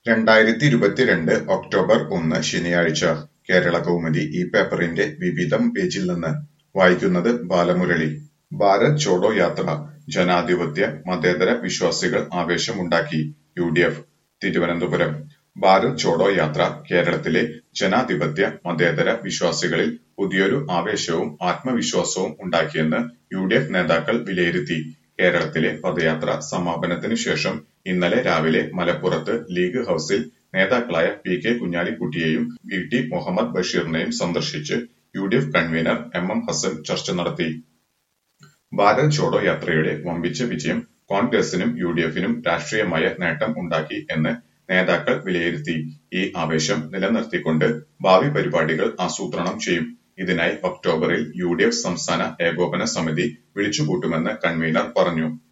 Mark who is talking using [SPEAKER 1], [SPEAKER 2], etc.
[SPEAKER 1] 2022 October 1 ശനിയാഴ്ച കേരളകൗമുദി ഈ പേപ്പറിന്റെ വിവിധം പേജിൽ നിന്ന് വായിക്കുന്നത് ബാലമുരളി. ഭാരത് ചോഡോ യാത്ര ജനാധിപത്യ മതേതര വിശ്വാസികൾ ആവേശമുണ്ടാക്കി. യുഡിഎഫ് തിരുവനന്തപുരം. ഭാരത് ചോഡോ യാത്ര കേരളത്തിലെ ജനാധിപത്യ മതേതര വിശ്വാസികളിൽ പുതിയൊരു ആവേശവും ആത്മവിശ്വാസവും ഉണ്ടാക്കിയെന്ന് യുഡിഎഫ് നേതാക്കൾ വിലയിരുത്തി. കേരളത്തിലെ പദയാത്ര സമാപനത്തിനു ശേഷം ഇന്നലെ രാവിലെ മലപ്പുറത്ത് ലീഗ് ഹൌസിൽ നേതാക്കളായ പി.കെ. കുഞ്ഞാലിക്കുട്ടിയെയും വി.ടി. മുഹമ്മദ് ബഷീറിനെയും സന്ദർശിച്ച് യുഡിഎഫ് കൺവീനർ എം.എം. ഹസൻ ചർച്ച നടത്തി. ഭാരത് ചോഡോ യാത്രയുടെ വമ്പിച്ച വിജയം കോൺഗ്രസിനും യുഡിഎഫിനും രാഷ്ട്രീയമായ നേട്ടം ഉണ്ടാക്കി എന്ന് നേതാക്കൾ വിലയിരുത്തി. ഈ ആവേശം നിലനിർത്തിക്കൊണ്ട് ഭാവി പരിപാടികൾ ആസൂത്രണം ചെയ്യും. ഇതിനായി ഒക്ടോബറിൽ യുഡിഎഫ് സംസ്ഥാന ഏകോപന സമിതി വിളിച്ചുകൂട്ടുമെന്ന് കൺവീനർ പറഞ്ഞു.